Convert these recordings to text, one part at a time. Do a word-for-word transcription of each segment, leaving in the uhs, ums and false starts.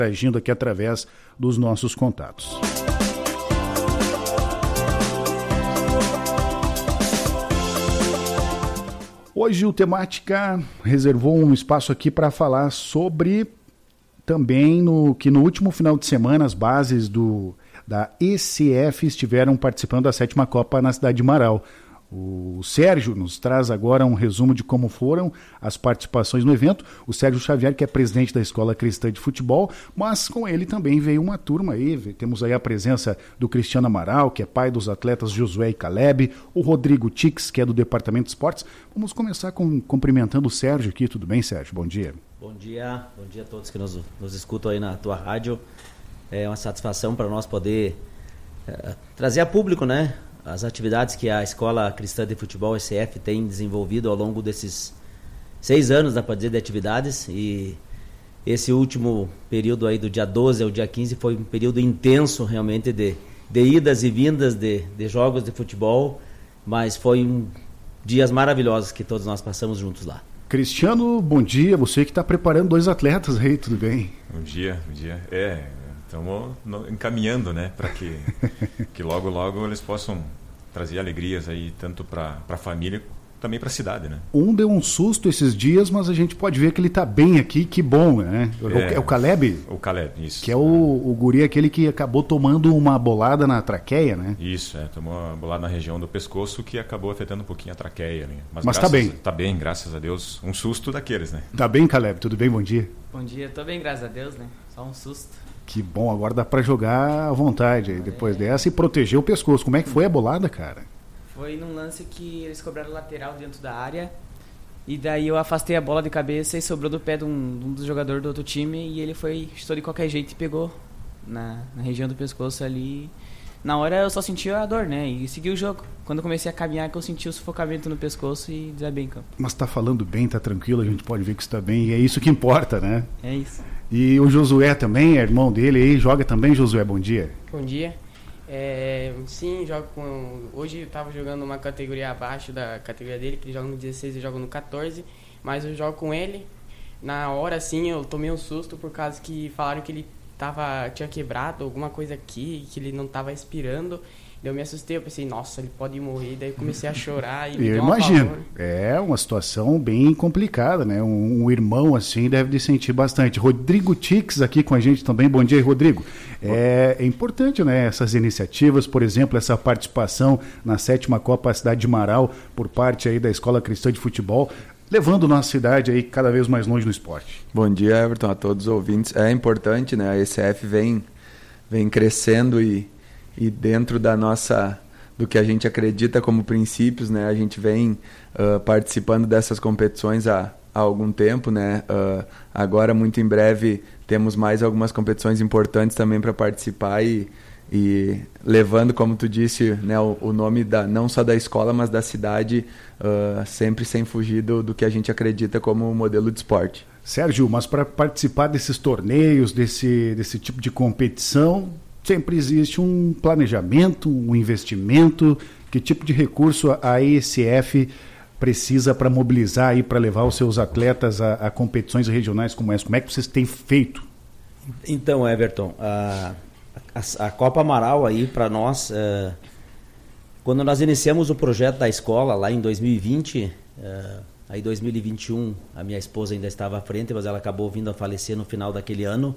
agindo aqui através dos nossos contatos. Hoje o Temática reservou um espaço aqui para falar sobre também no, que no último final de semana as bases do, da E C F estiveram participando da sétima Copa na cidade de Marau. O Sérgio nos traz agora um resumo de como foram as participações no evento. O Sérgio Xavier, que é presidente da Escola Cristã de Futebol, mas com ele também veio uma turma aí. Temos aí a presença do Cristiano Amaral, que é pai dos atletas Josué e Caleb, o Rodrigo Tix, que é do Departamento de Esportes. Vamos começar com, cumprimentando o Sérgio aqui. Tudo bem, Sérgio? Bom dia. Bom dia, bom dia a todos que nos, nos escutam aí na tua rádio. É uma satisfação para nós poder é, trazer a público, né, as atividades que a Escola Cristã de Futebol, E C F, tem desenvolvido ao longo desses seis anos, dá para dizer, de atividades. E esse último período aí do dia doze ao dia quinze foi um período intenso realmente de, de idas e vindas de, de jogos de futebol, mas foi um dias maravilhosos que todos nós passamos juntos lá. Cristiano, bom dia. Você que está preparando dois atletas aí, tudo bem? Bom dia, bom dia. É, estamos encaminhando, né, para que, que logo, logo eles possam trazer alegrias aí, tanto para a família, também para a cidade, né? Um deu um susto esses dias, mas a gente pode ver que ele está bem aqui, que bom, né? É, é o Caleb? O Caleb, isso. Que é o, o guri aquele que acabou tomando uma bolada na traqueia, né? Isso, é, tomou uma bolada na região do pescoço que acabou afetando um pouquinho a traqueia, né? Mas, mas tá bem. Tá bem, graças a Deus. Um susto daqueles, né? Tá bem, Caleb? Tudo bem? Bom dia. Bom dia, tô bem, graças a Deus, né? Só um susto. Que bom, agora dá pra jogar à vontade aí, depois é. dessa e proteger o pescoço. Como é que foi a bolada, cara? Foi num lance que eles cobraram lateral dentro da área e daí eu afastei a bola de cabeça e sobrou do pé de um, de um dos jogadores do outro time e ele foi, chutou de qualquer jeito e pegou na, na região do pescoço ali. Na hora eu só senti a dor, né? E segui o jogo. Quando eu comecei a caminhar que eu senti o sufocamento no pescoço e desabei em campo. Mas tá falando bem, tá tranquilo, a gente pode ver que está bem e é isso que importa, né? É isso. E o Josué também, é irmão dele aí, joga também, Josué, bom dia. Bom dia. É, sim, jogo com. Hoje eu tava jogando uma categoria abaixo da categoria dele, que ele joga no dezesseis e joga no catorze, mas eu jogo com ele. Na hora, assim, eu tomei um susto por causa que falaram que ele tava, tinha quebrado alguma coisa aqui, que ele não tava respirando. Eu me assustei, eu pensei, nossa, ele pode morrer. Daí eu comecei a chorar. E eu imagino, é uma situação bem complicada, né? Um, um irmão assim deve sentir bastante. Rodrigo Tix aqui com a gente também. Bom dia, Rodrigo. É, é importante, né? Essas iniciativas, por exemplo, essa participação na sétima Copa Cidade de Marau por parte aí da Escola Cristã de Futebol, levando nossa cidade aí cada vez mais longe no esporte. Bom dia, Everton, a todos os ouvintes. É importante, né? A E C F vem, vem crescendo e E dentro da nossa, do que a gente acredita como princípios, né, a gente vem uh, participando dessas competições há, há algum tempo, né, uh, agora muito em breve temos mais algumas competições importantes também para participar e, e levando, como tu disse, né, o, o nome da, não só da escola, mas da cidade, uh, sempre sem fugir do, do que a gente acredita como modelo de esporte. Sérgio, mas para participar desses torneios, desse, desse tipo de competição, sempre existe um planejamento, um investimento. Que tipo de recurso a E C F precisa para mobilizar e para levar os seus atletas a, a competições regionais como essa? Como é que vocês têm feito? Então, Everton, a, a, a Copa Amaral aí para nós, uh, quando nós iniciamos o projeto da escola lá em dois mil e vinte, uh, aí dois mil e vinte e um a minha esposa ainda estava à frente, mas ela acabou vindo a falecer no final daquele ano.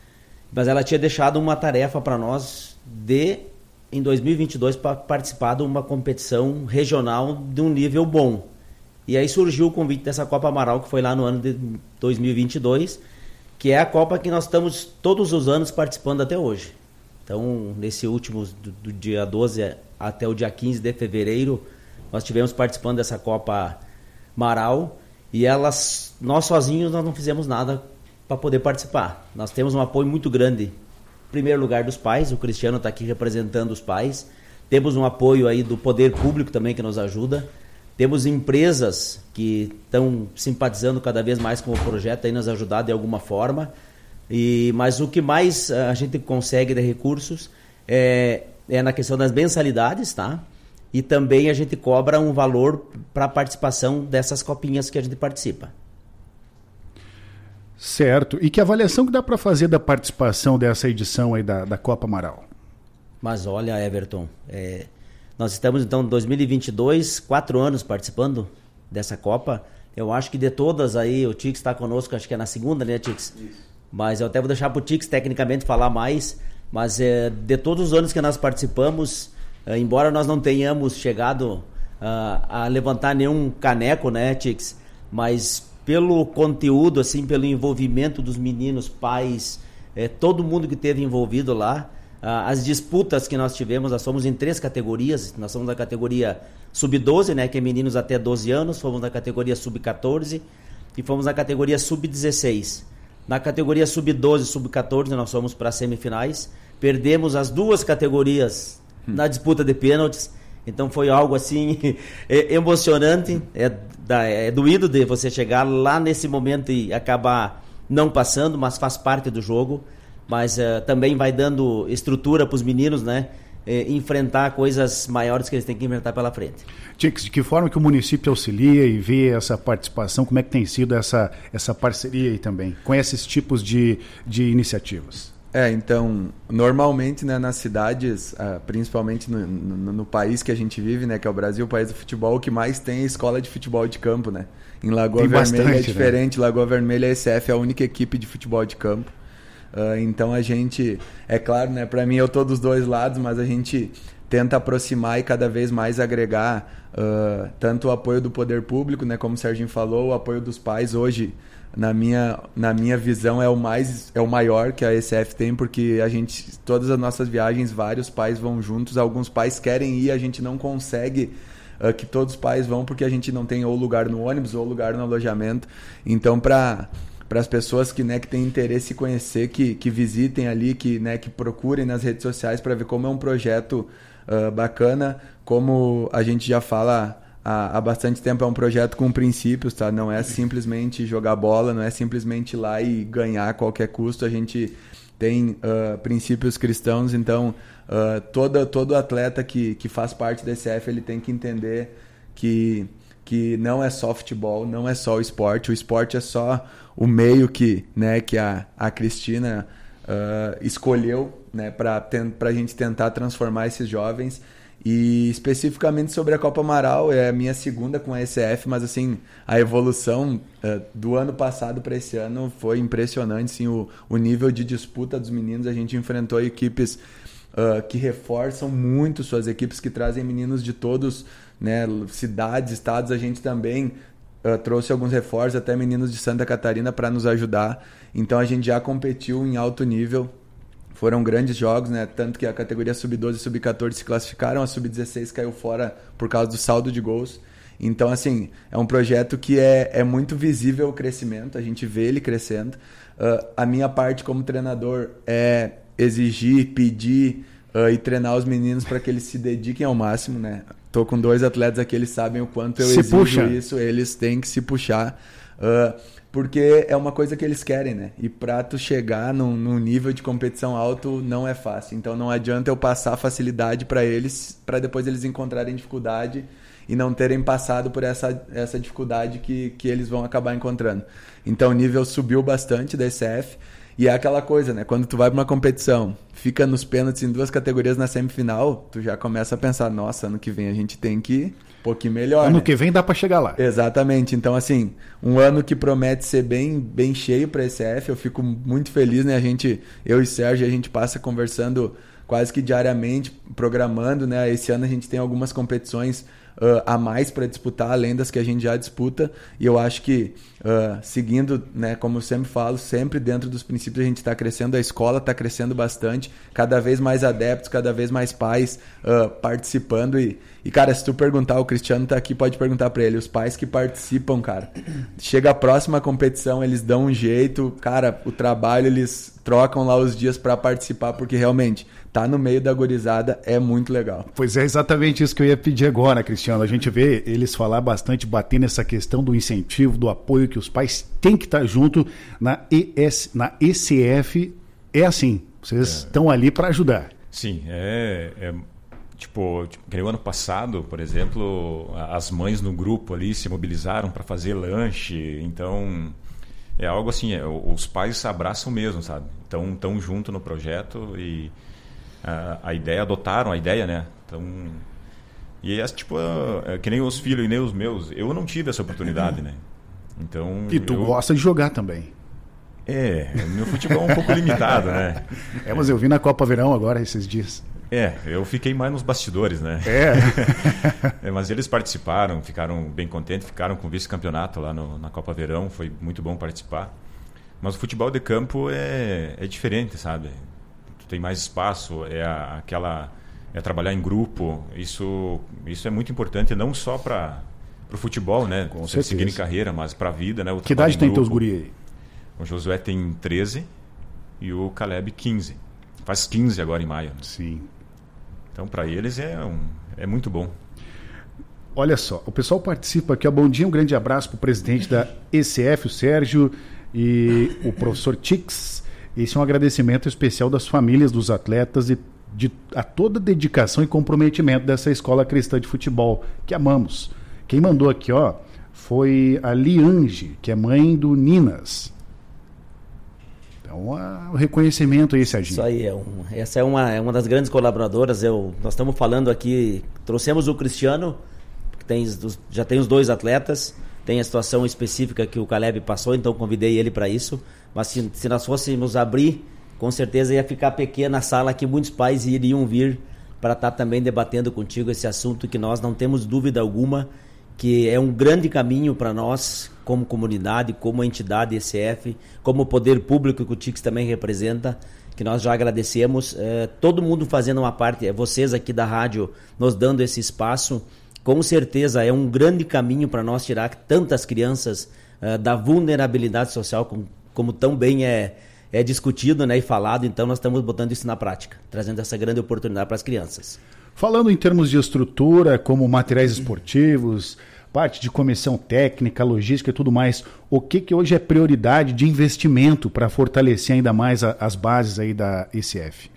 Mas ela tinha deixado uma tarefa para nós de, em dois mil e vinte e dois, para participar de uma competição regional de um nível bom. E aí surgiu o convite dessa Copa Amaral, que foi lá no ano de dois mil e vinte e dois, que é a Copa que nós estamos todos os anos participando até hoje. Então, nesse último, do, do dia doze até o dia quinze de fevereiro, nós tivemos participando dessa Copa Amaral, e elas, nós sozinhos nós não fizemos nada para poder participar. Nós temos um apoio muito grande, em primeiro lugar dos pais, o Cristiano está aqui representando os pais, temos um apoio aí do poder público também que nos ajuda, temos empresas que estão simpatizando cada vez mais com o projeto, aí nos ajudar de alguma forma, e, mas o que mais a gente consegue de recursos é, é na questão das mensalidades, tá? E também a gente cobra um valor para a participação dessas copinhas que a gente participa. Certo. E que avaliação que dá para fazer da participação dessa edição aí da, da Copa Amaral? Mas olha, Everton, é, nós estamos então em dois mil e vinte e dois, quatro anos participando dessa Copa. Eu acho que de todas aí, o Tix está conosco, acho que é na segunda, né, Tix? Isso. Mas eu até vou deixar para o Tix tecnicamente falar mais, mas é, de todos os anos que nós participamos, é, embora nós não tenhamos chegado uh, a levantar nenhum caneco, né, Tix? Mas pelo conteúdo, assim, pelo envolvimento dos meninos, pais, é, todo mundo que esteve envolvido lá, uh, as disputas que nós tivemos, nós fomos em três categorias, nós somos da categoria sub doze, né, que é meninos até doze anos, fomos na categoria sub catorze e fomos na categoria sub dezesseis. Na categoria sub doze e sub catorze nós fomos para as semifinais, perdemos as duas categorias hum. na disputa de pênaltis, então foi algo assim emocionante, é, é doído de você chegar lá nesse momento e acabar não passando, mas faz parte do jogo, mas uh, também vai dando estrutura para os meninos, né? Enfrentar coisas maiores que eles têm que enfrentar pela frente. Tix, de que forma que o município auxilia e vê essa participação, como é que tem sido essa, essa parceria aí também, com esses tipos de, de iniciativas? É, então, normalmente, né, nas cidades, uh, principalmente no, no, no país que a gente vive, né, que é o Brasil, o país do futebol, o que mais tem é escola de futebol de campo, né? Em Lagoa tem Vermelha bastante, é diferente, né? Lagoa Vermelha, a E C F é a única equipe de futebol de campo. Uh, então a gente, é claro, né, para mim eu tô dos dois lados, mas a gente tenta aproximar e cada vez mais agregar uh, tanto o apoio do poder público, né, como o Serginho falou, o apoio dos pais hoje, na minha, na minha visão, é o, mais, é o maior que a E C F tem, porque a gente, todas as nossas viagens, vários pais vão juntos, alguns pais querem ir, a gente não consegue uh, que todos os pais vão, porque a gente não tem ou lugar no ônibus ou lugar no alojamento, então para... para as pessoas que, né, que têm interesse em conhecer, que, que visitem ali, que, né, que procurem nas redes sociais para ver como é um projeto uh, bacana, como a gente já fala há, há bastante tempo, é um projeto com princípios, tá? Não é simplesmente jogar bola, não é simplesmente ir lá e ganhar a qualquer custo, a gente tem uh, princípios cristãos, então uh, todo, todo atleta que, que faz parte da E C F, ele tem que entender que, que não é só futebol, não é só o esporte, o esporte é só o meio que, né, que a, a Cristina uh, escolheu, né, para a gente tentar transformar esses jovens. E especificamente sobre a Copa Amaral, é a minha segunda com a E C F, mas assim, a evolução uh, do ano passado para esse ano foi impressionante, sim, o, o nível de disputa dos meninos. A gente enfrentou equipes uh, que reforçam muito suas equipes, que trazem meninos de todos, né, cidades, estados. A gente também Uh, trouxe alguns reforços, até meninos de Santa Catarina para nos ajudar. Então a gente já competiu em alto nível. Foram grandes jogos, né? Tanto que a categoria sub doze e sub catorze se classificaram, a sub dezesseis caiu fora por causa do saldo de gols. Então, assim, é um projeto que é, é muito visível o crescimento, a gente vê ele crescendo. Uh, a minha parte como treinador é exigir, pedir uh, e treinar os meninos para que eles se dediquem ao máximo, né? Tô com dois atletas aqui, eles sabem o quanto eu se exijo puxa. Isso, eles têm que se puxar, uh, porque é uma coisa que eles querem, né? E para tu chegar num, num nível de competição alto não é fácil, então não adianta eu passar facilidade para eles, para depois eles encontrarem dificuldade e não terem passado por essa, essa dificuldade que, que eles vão acabar encontrando. Então o nível subiu bastante da E C F. E é aquela coisa, né? Quando tu vai para uma competição, fica nos pênaltis em duas categorias na semifinal, tu já começa a pensar, nossa, ano que vem a gente tem que ir um pouquinho melhor. Ano né? que vem dá para chegar lá. Exatamente. Então, assim, um ano que promete ser bem, bem cheio para a E C F, eu fico muito feliz, né? A gente, eu e Sérgio, a gente passa conversando quase que diariamente, programando, né? Esse ano a gente tem algumas competições Uh, a mais para disputar, além das que a gente já disputa, e eu acho que uh, seguindo, né, como eu sempre falo, sempre dentro dos princípios a gente está crescendo, a escola está crescendo bastante, cada vez mais adeptos, cada vez mais pais uh, participando, e, e cara, se tu perguntar, o Cristiano está aqui, pode perguntar para ele, os pais que participam, cara, chega a próxima competição, eles dão um jeito, cara, o trabalho, eles trocam lá os dias para participar, porque realmente tá no meio da gurizada, é muito legal. Pois é, exatamente isso que eu ia pedir agora, Cristiano. A gente vê eles falar bastante, bater nessa questão do incentivo, do apoio que os pais têm que estar junto na, E S, na E C F. É assim, vocês é. estão ali para ajudar. Sim, é... é... Tipo, tipo, no ano passado, por exemplo, as mães no grupo ali se mobilizaram para fazer lanche, então é algo assim, é, os pais se abraçam mesmo, sabe? Estão tão junto no projeto e a, a ideia, adotaram a ideia, né? Então, e é tipo, é, que nem os filhos e nem os meus, eu não tive essa oportunidade, né? Então, e tu eu, gosta de jogar também. É, meu futebol é um pouco limitado, né? É, mas eu vi na Copa Verão agora, esses dias. É, eu fiquei mais nos bastidores, né? É. É, mas eles participaram, ficaram bem contentes, ficaram com vice-campeonato lá no, na Copa Verão, foi muito bom participar. Mas o futebol de campo é, é diferente, sabe? Tu tem mais espaço, é a, aquela, é trabalhar em grupo, isso, isso é muito importante, não só para o futebol, né? Com Você certeza. seguir em carreira, mas para a vida, né? O Que trabalho idade em tem grupo. teus guri aí? O Josué tem treze e o Caleb quinze. Faz quinze agora em maio. Sim. Então, para eles é, um, é muito bom. Olha só, o pessoal participa aqui. Ó, bom dia, um grande abraço para o presidente da E C F, o Sérgio, e o professor Tix. Esse é um agradecimento especial das famílias dos atletas e de a toda a dedicação e comprometimento dessa escola cristã de futebol, que amamos. Quem mandou aqui, ó, foi a Liange, que é mãe do Ninas. Então, a, o reconhecimento aí, Serginho. Isso aí, é um, essa é uma, é uma das grandes colaboradoras. Eu, nós estamos falando aqui, trouxemos o Cristiano, que tem, já tem os dois atletas, tem a situação específica que o Caleb passou, então convidei ele para isso. Mas se, se nós fôssemos abrir, com certeza ia ficar pequena a sala que muitos pais iriam vir para estar também debatendo contigo esse assunto que nós não temos dúvida alguma que é um grande caminho para nós, como comunidade, como entidade E C F, como poder público que o Tix também representa, que nós já agradecemos. É, todo mundo fazendo uma parte, vocês aqui da rádio nos dando esse espaço, com certeza é um grande caminho para nós tirar tantas crianças é, da vulnerabilidade social, como, como tão bem é, é discutido, né, e falado. Então nós estamos botando isso na prática, trazendo essa grande oportunidade para as crianças. Falando em termos de estrutura, como materiais esportivos, parte de comissão técnica, logística e tudo mais, o que, que hoje é prioridade de investimento para fortalecer ainda mais a, as bases aí da E C F?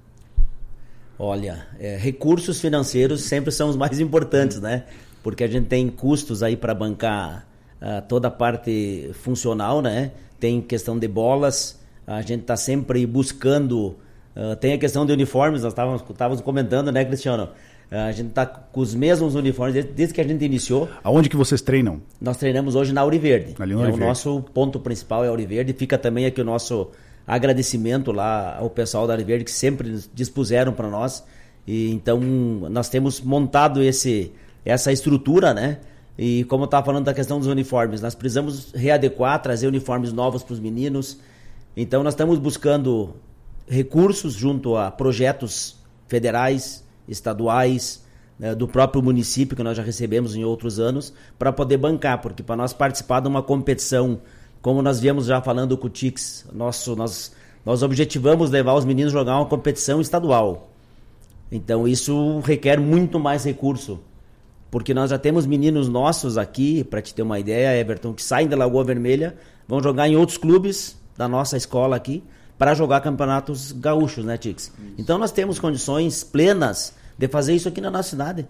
Olha, é, recursos financeiros sempre são os mais importantes, né? Porque a gente tem custos aí para bancar uh, toda a parte funcional, né? Tem questão de bolas, a gente está sempre buscando... Uh, tem a questão de uniformes, nós estávamos comentando, né, Cristiano? Uh, a gente está com os mesmos uniformes desde, desde que a gente iniciou. Aonde que vocês treinam? Nós treinamos hoje na Auriverde. Ali no é Auriverde. O nosso ponto principal é a Auriverde. Fica também aqui o nosso agradecimento lá ao pessoal da Auriverde que sempre dispuseram para nós. E então nós temos montado esse, essa estrutura, né? E como eu estava falando da questão dos uniformes, nós precisamos readequar, trazer uniformes novos para os meninos. Então nós estamos buscando recursos junto a projetos federais, estaduais, né, do próprio município, que nós já recebemos em outros anos, para poder bancar, porque para nós participar de uma competição, como nós viemos já falando com o Tix, nosso, nós, nós objetivamos levar os meninos a jogar uma competição estadual. Então isso requer muito mais recurso, porque nós já temos meninos nossos aqui, para te ter uma ideia, Everton, que saem da Lagoa Vermelha, vão jogar em outros clubes da nossa escola aqui, para jogar campeonatos gaúchos, né, Tix? Então nós temos condições plenas de fazer isso aqui na nossa cidade.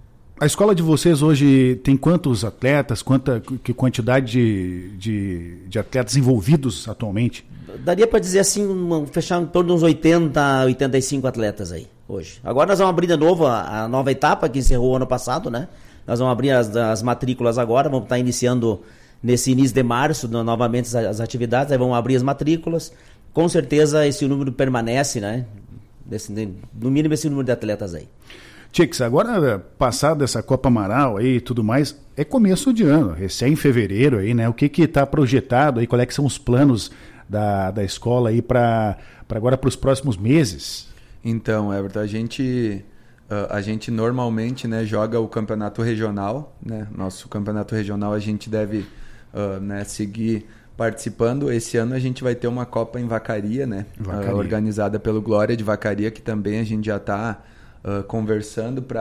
A escola de vocês hoje tem quantos atletas, quanta que quantidade de, de, de atletas envolvidos atualmente? Daria para dizer assim, um, fechar em torno de uns oitenta, oitenta e cinco atletas aí, hoje. Agora nós vamos abrir de novo a, a nova etapa, que encerrou ano passado, né? Nós vamos abrir as, as matrículas agora, vamos estar iniciando nesse início de março, no, novamente as, as atividades, aí vamos abrir as matrículas. Com certeza esse número permanece, né? Desse, no mínimo esse número de atletas aí. Tix, agora passada essa Copa Amaral aí e tudo mais, é começo de ano, recém em fevereiro aí, né? O que que está projetado aí, qual é que são os planos da, da escola aí para agora para os próximos meses? Então, Everton, a gente, uh, a gente normalmente, né, joga o campeonato regional, né? Nosso campeonato regional a gente deve uh, né, seguir participando. Esse ano a gente vai ter uma Copa em Vacaria, né? Vacaria. Uh, organizada pelo Glória de Vacaria, que também a gente já está uh, conversando para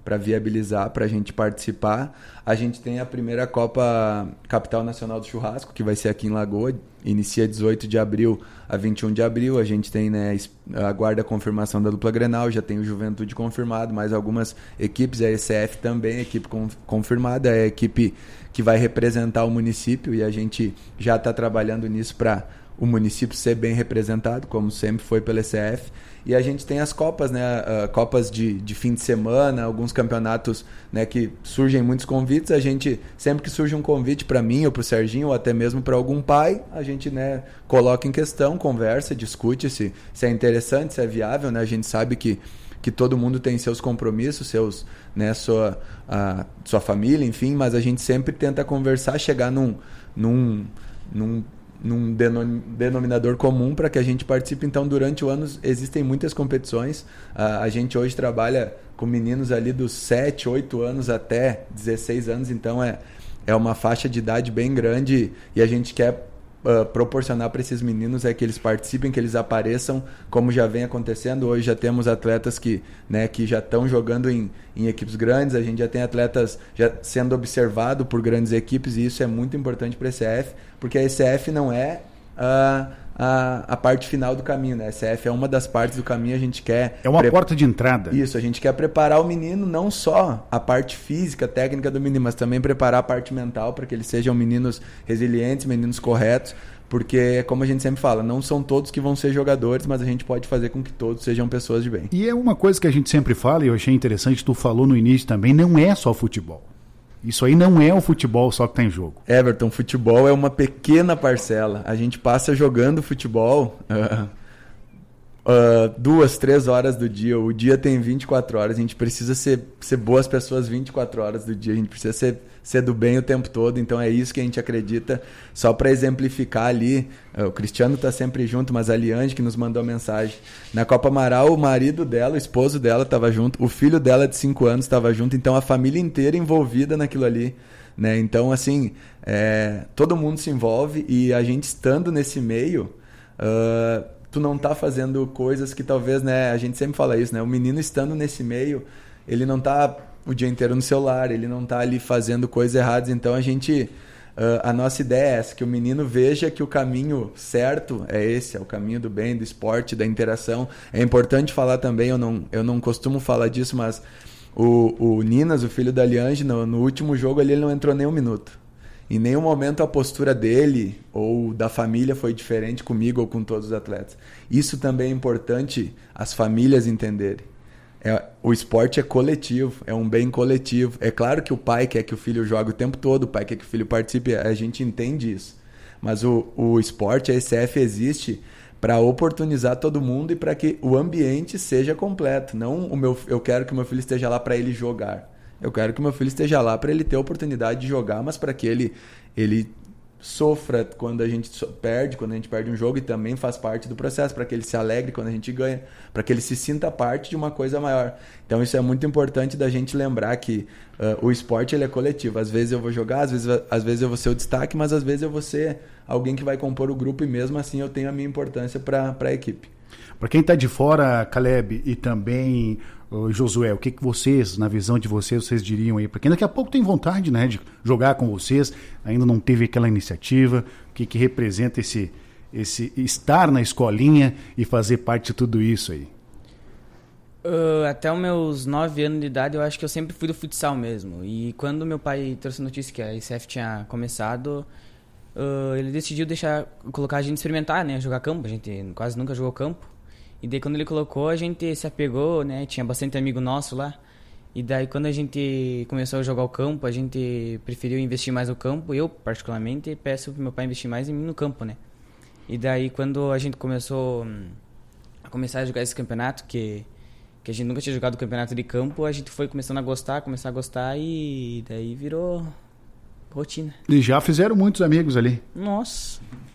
para viabilizar, para a gente participar. A gente tem a primeira Copa Capital Nacional do Churrasco, que vai ser aqui em Lagoa, inicia dezoito de abril a vinte e um de abril. A gente tem, né, aguarda a confirmação da dupla Grenal, já tem o Juventude confirmado, mais algumas equipes, a E C F também, a equipe confirmada, é a equipe que vai representar o município e a gente já está trabalhando nisso para o município ser bem representado, como sempre foi pela E C F. E a gente tem as copas, né? Uh, copas de, de fim de semana, alguns campeonatos, né, que surgem muitos convites. A gente, sempre que surge um convite para mim ou para o Serginho, ou até mesmo para algum pai, a gente, né, coloca em questão, conversa, discute se, se é interessante, se é viável. Né? A gente sabe que, que todo mundo tem seus compromissos, seus, né, sua, a, sua família, enfim, mas a gente sempre tenta conversar, chegar num... num, num num denominador comum para que a gente participe. Então, durante o ano existem muitas competições. A, a gente hoje trabalha com meninos ali dos sete, oito anos até dezesseis anos, então é, é uma faixa de idade bem grande e a gente quer uh, proporcionar para esses meninos é que eles participem, que eles apareçam, como já vem acontecendo. Hoje já temos atletas que, né, que já estão jogando em, em equipes grandes, a gente já tem atletas já sendo observado por grandes equipes e isso é muito importante para a E C F, porque a E C F não é a, a, a parte final do caminho, né? A E C F é uma das partes do caminho, a gente quer... É uma pre... porta de entrada. Isso, a gente quer preparar o menino, não só a parte física, técnica do menino, mas também preparar a parte mental para que eles sejam meninos resilientes, meninos corretos, porque, como a gente sempre fala, não são todos que vão ser jogadores, mas a gente pode fazer com que todos sejam pessoas de bem. E é uma coisa que a gente sempre fala, e eu achei interessante, tu falou no início também, não é só futebol. Isso aí não é o futebol só que está em jogo. Everton, futebol é uma pequena parcela. A gente passa jogando futebol uh, uh, duas, três horas do dia. O dia tem vinte e quatro horas. A gente precisa ser, ser boas pessoas vinte e quatro horas do dia. A gente precisa ser, ser do bem o tempo todo. Então é isso que a gente acredita. Só para exemplificar ali, uh, o Cristiano está sempre junto, mas a Liane que nos mandou a mensagem. Na Copa Amaral, o marido dela, o esposo dela estava junto. O filho dela de cinco anos estava junto. Então a família inteira envolvida naquilo ali. Né? Então, assim, é, todo mundo se envolve e a gente estando nesse meio... Uh, tu não tá fazendo coisas que talvez, né, a gente sempre fala isso, né, o menino estando nesse meio, ele não tá o dia inteiro no celular, ele não tá ali fazendo coisas erradas, então a gente, uh, a nossa ideia é essa, que o menino veja que o caminho certo é esse, é o caminho do bem, do esporte, da interação. É importante falar também, eu não, eu não costumo falar disso, mas o, o Ninas, o filho da Liange, no, no último jogo ali ele não entrou nem um minuto. Em nenhum momento a postura dele ou da família foi diferente comigo ou com todos os atletas. Isso também é importante as famílias entenderem. É, o esporte é coletivo, é um bem coletivo. É claro que o pai quer que o filho jogue o tempo todo, o pai quer que o filho participe, a gente entende isso. Mas o, o esporte, a E C F existe para oportunizar todo mundo e para que o ambiente seja completo. Não o meu, eu quero que o meu filho esteja lá para ele jogar. Eu quero que meu filho esteja lá para ele ter a oportunidade de jogar, mas para que ele, ele sofra quando a gente perde, quando a gente perde um jogo, e também faz parte do processo, para que ele se alegre quando a gente ganha, para que ele se sinta parte de uma coisa maior. Então isso é muito importante da gente lembrar que uh, o esporte ele é coletivo. Às vezes eu vou jogar, às vezes, às vezes eu vou ser o destaque, mas às vezes eu vou ser alguém que vai compor o grupo e mesmo assim eu tenho a minha importância para a equipe. Para quem está de fora, Caleb, e também uh, Josué, o que, que vocês, na visão de vocês, vocês diriam aí? Para quem daqui a pouco tem vontade, né, de jogar com vocês, ainda não teve aquela iniciativa, o que, que representa esse, esse estar na escolinha e fazer parte de tudo isso aí? Uh, até os meus nove anos de idade, eu acho que eu sempre fui do futsal mesmo. E quando meu pai trouxe a notícia que a I C F tinha começado, uh, ele decidiu deixar, colocar a gente experimentar, né, jogar campo. A gente quase nunca jogou campo. E daí quando ele colocou, a gente se apegou, né? Tinha bastante amigo nosso lá. E daí quando a gente começou a jogar o campo, a gente preferiu investir mais no campo. Eu, particularmente, peço pro meu pai investir mais em mim no campo, né? E daí quando a gente começou a começar a jogar esse campeonato, que, que a gente nunca tinha jogado o campeonato de campo, a gente foi começando a gostar, começar a gostar e daí virou rotina. E já fizeram muitos amigos ali. Nossa!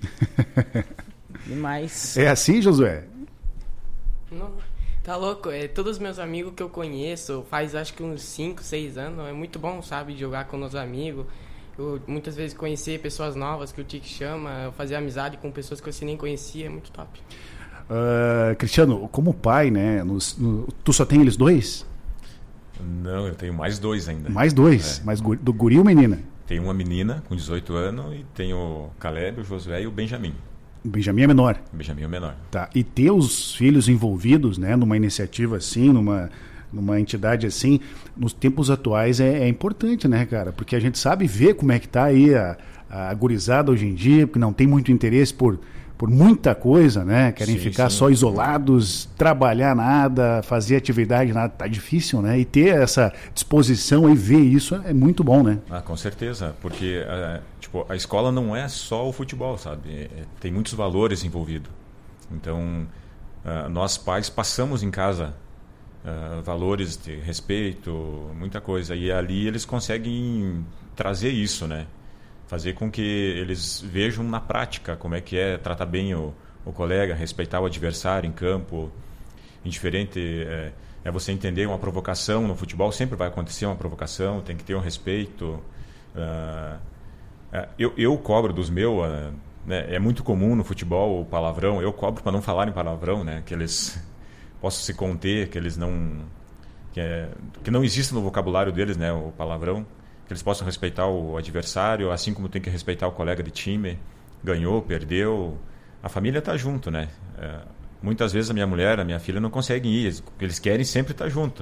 Demais. É assim, Josué? Não, tá louco, é, todos os meus amigos que eu conheço faz acho que uns cinco, seis anos, é muito bom, sabe, jogar com os amigos, eu, muitas vezes conhecer pessoas novas que o Tique chama, fazer amizade com pessoas que você nem conhecia, é muito top. Uh, Cristiano, como pai, né, no, no, tu só tem eles dois? Não, eu tenho mais dois ainda. Mais dois? É. Mais gu- do guri ou menina? Tem uma menina com dezoito anos e tem o Caleb, o Josué e o Benjamin. O Benjamin é menor. O Benjamin é o menor. Tá. E ter os filhos envolvidos, né, numa iniciativa assim, numa, numa entidade assim, nos tempos atuais é, é importante, né, cara? Porque a gente sabe ver como é que tá aí a, a gurizada hoje em dia, porque não tem muito interesse por, por muita coisa, né? Querem Sim, ficar sim. só isolados, trabalhar nada, fazer atividade nada. Tá difícil, né? E ter essa disposição e ver isso é muito bom, né? Ah, com certeza, porque uh, tipo, a escola não é só o futebol, sabe? É, tem muitos valores envolvidos. Então, uh, nós pais passamos em casa uh, valores de respeito, muita coisa. E ali eles conseguem trazer isso, né? Fazer com que eles vejam na prática como é que é tratar bem o, o colega, respeitar o adversário em campo. Indiferente é, é você entender uma provocação no futebol, sempre vai acontecer uma provocação, tem que ter um respeito. Uh, uh, eu, eu cobro dos meus, uh, né, é muito comum no futebol o palavrão, eu cobro para não falar em palavrão, né, que eles possam se conter, que eles não que, é, que não exista no vocabulário deles, né, o palavrão, que eles possam respeitar o adversário, assim como tem que respeitar o colega de time, ganhou, perdeu, a família está junto, né? É, muitas vezes a minha mulher, a minha filha não conseguem ir, eles querem sempre estar junto,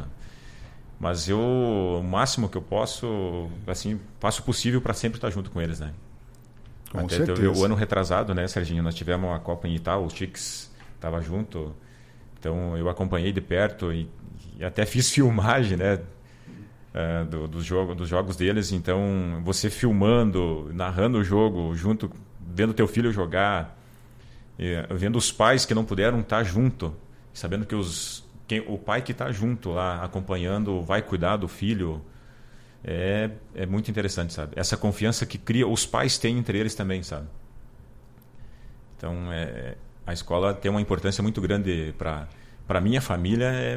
mas eu, o máximo que eu posso, assim, faço o possível para sempre estar junto com eles, né? Com Até certeza. eu, o ano retrasado, né, Serginho, nós tivemos uma Copa em Itaú, o Chicks estava junto, então eu acompanhei de perto e, e até fiz filmagem, né? Uh, do, do jogo, dos jogos deles, então você filmando, narrando o jogo, junto, vendo teu filho jogar, e, vendo os pais que não puderam estar junto, sabendo que os, quem, o pai que está junto lá, acompanhando, vai cuidar do filho, é, é muito interessante, sabe? Essa confiança que cria, os pais têm entre eles também, sabe? Então, é, a escola tem uma importância muito grande para para minha família, é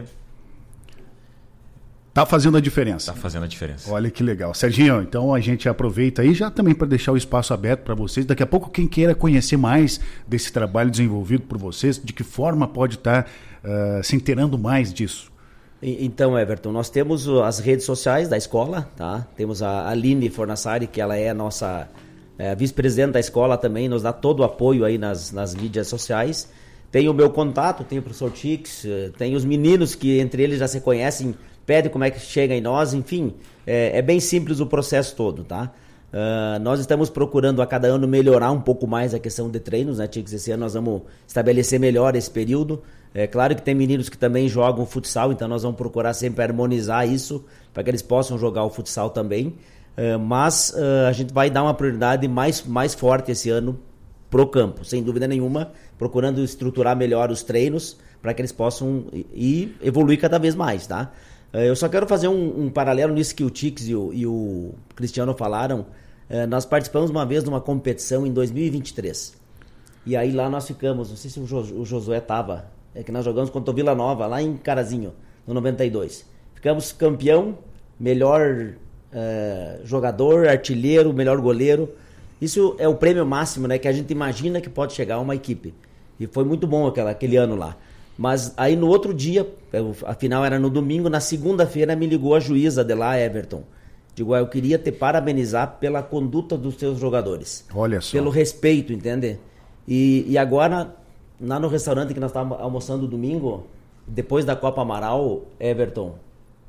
Tá fazendo a diferença. Tá fazendo a diferença. Olha que legal. Serginho, então a gente aproveita aí já também para deixar o espaço aberto para vocês. Daqui a pouco, quem queira conhecer mais desse trabalho desenvolvido por vocês, de que forma pode estar uh, se inteirando mais disso? Então, Everton, nós temos as redes sociais da escola, tá? Temos a Aline Fornassari, que ela é a nossa é, vice-presidente da escola também, nos dá todo o apoio aí nas, nas mídias sociais. Tem o meu contato, tem o professor Chicks, tem os meninos que entre eles já se conhecem, pede como é que chega em nós, enfim, é, é bem simples o processo todo, tá? Uh, nós estamos procurando a cada ano melhorar um pouco mais a questão de treinos, né, Chicks? Esse ano nós vamos estabelecer melhor esse período. É claro que tem meninos que também jogam futsal, então nós vamos procurar sempre harmonizar isso, para que eles possam jogar o futsal também. Uh, mas uh, a gente vai dar uma prioridade mais, mais forte esse ano pro campo, sem dúvida nenhuma, procurando estruturar melhor os treinos, para que eles possam ir evoluir cada vez mais, tá? Eu só quero fazer um, um paralelo nisso que o Chicks e o, e o Cristiano falaram. Nós participamos uma vez de uma competição em dois mil e vinte e três. E aí lá nós ficamos, não sei se o, jo, o Josué estava, é que nós jogamos contra o Vila Nova, lá em Carazinho, no noventa e dois. Ficamos campeão, melhor uh, jogador, artilheiro, melhor goleiro. Isso é o prêmio máximo, né, que a gente imagina que pode chegar a uma equipe. E foi muito bom aquela, aquele ano lá. Mas aí no outro dia, a final era no domingo, na segunda-feira me ligou a juíza de lá, Everton. Digo, eu queria te parabenizar pela conduta dos seus jogadores. Olha só. Pelo respeito, entende? E, e agora, lá no restaurante que nós estávamos almoçando domingo, depois da Copa Amaral, Everton,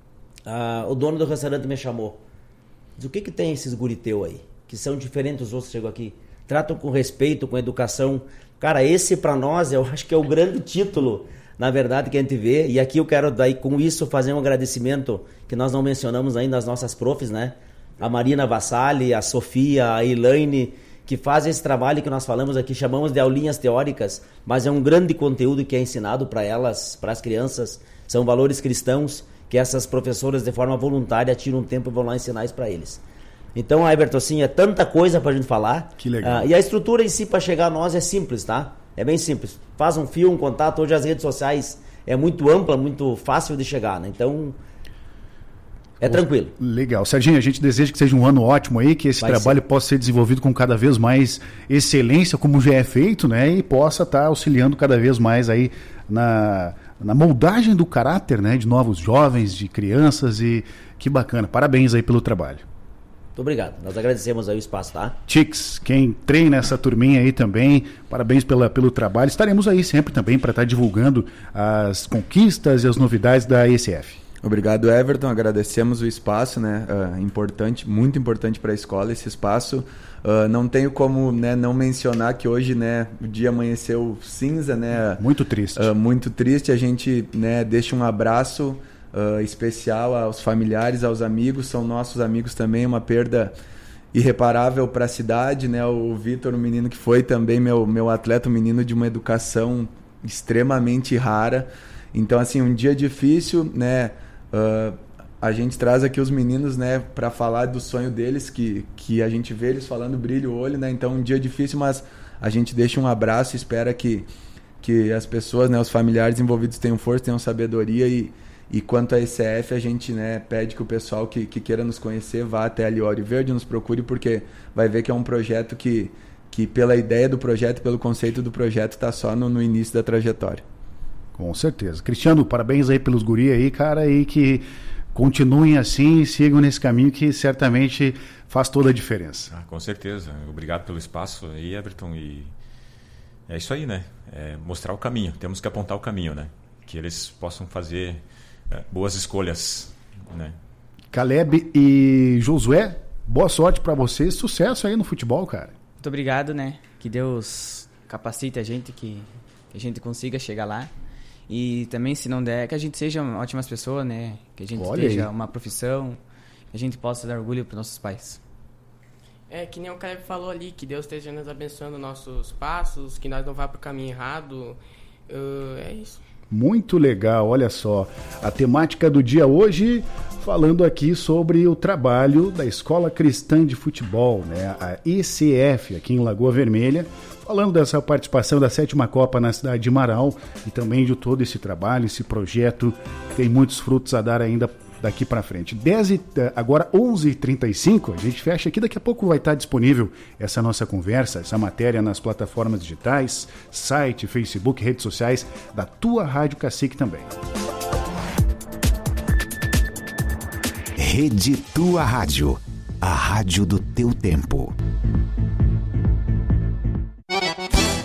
a, o dono do restaurante me chamou. Diz, o que que tem esses guriteu aí? Que são diferentes dos outros que chegam aqui. Tratam com respeito, com educação. Cara, esse para nós, eu acho que é o grande título, na verdade, que a gente vê. E aqui eu quero, daí, com isso, fazer um agradecimento que nós não mencionamos ainda, as nossas profs, né? A Marina Vassalli, a Sofia, a Elaine, que fazem esse trabalho que nós falamos aqui, chamamos de aulinhas teóricas, mas é um grande conteúdo que é ensinado para elas, para as crianças. São valores cristãos que essas professoras, de forma voluntária, tiram um tempo e vão lá ensinar isso para eles. Então, Everton, assim, é tanta coisa pra gente falar. Que legal. Uh, e a estrutura em si, para chegar a nós, é simples, tá? É bem simples. Faz um fio, um contato. Hoje as redes sociais é muito ampla, muito fácil de chegar, né? Então, é tranquilo. Legal. Serginho, a gente deseja que seja um ano ótimo aí, que esse Vai trabalho ser. possa ser desenvolvido com cada vez mais excelência, como já é feito, né? E possa estar auxiliando cada vez mais aí na, na moldagem do caráter, né, de novos jovens, de crianças, e que bacana. Parabéns aí pelo trabalho. Muito obrigado. Nós agradecemos aí o espaço, tá? Tix, quem treina essa turminha aí também, parabéns pela, pelo trabalho. Estaremos aí sempre também para estar divulgando as conquistas e as novidades da E C F. Obrigado, Everton. Agradecemos o espaço, né? Uh, importante, muito importante para a escola esse espaço. Uh, não tenho como, né, não mencionar que hoje, né, o dia amanheceu cinza, né? Muito triste. Uh, muito triste. A gente, né, deixa um abraço Uh, especial aos familiares, aos amigos, são nossos amigos também, uma perda irreparável para a cidade, né? O Vitor, um menino que foi também meu, meu atleta, um menino de uma educação extremamente rara. Então, assim, um dia difícil, né? Uh, a gente traz aqui os meninos, né, para falar do sonho deles, que, que a gente vê eles falando, brilha o olho, né? Então, um dia difícil, mas a gente deixa um abraço, espera que, que as pessoas, né, os familiares envolvidos tenham força, tenham sabedoria. E E quanto à E C F, a gente, né, pede que o pessoal que, que queira nos conhecer vá até ali Ouro Verde, nos procure, porque vai ver que é um projeto que, que pela ideia do projeto, pelo conceito do projeto, está só no, no início da trajetória. Com certeza. Cristiano, parabéns aí pelos guri aí, cara, e que continuem assim e sigam nesse caminho que certamente faz toda a diferença. Ah, com certeza. Obrigado pelo espaço aí, Everton. E é isso aí, né? É mostrar o caminho. Temos que apontar o caminho, né? Que eles possam fazer É, boas escolhas, né? Caleb e Josué, boa sorte para vocês, sucesso aí no futebol, cara. Muito obrigado, né? Que Deus capacite a gente, que, que a gente consiga chegar lá. E também, se não der, que a gente seja ótimas pessoas, né? Que a gente Olha esteja aí. uma profissão, que a gente possa dar orgulho para nossos pais. É, que nem o Caleb falou ali, que Deus esteja nos abençoando nossos passos, que nós não vá pro caminho errado. Uh, é isso. Muito legal, olha só. A temática do dia hoje, falando aqui sobre o trabalho da Escola Cristã de Futebol, né? A E C F, aqui em Lagoa Vermelha, falando dessa participação da sétima Copa na cidade de Marau e também de todo esse trabalho, esse projeto que tem muitos frutos a dar ainda daqui para frente. dez e, agora onze e trinta e cinco, a gente fecha aqui, daqui a pouco vai estar disponível essa nossa conversa, essa matéria nas plataformas digitais, site, Facebook, redes sociais da tua Rádio Cacique também. Rede Tua Rádio, a rádio do teu tempo.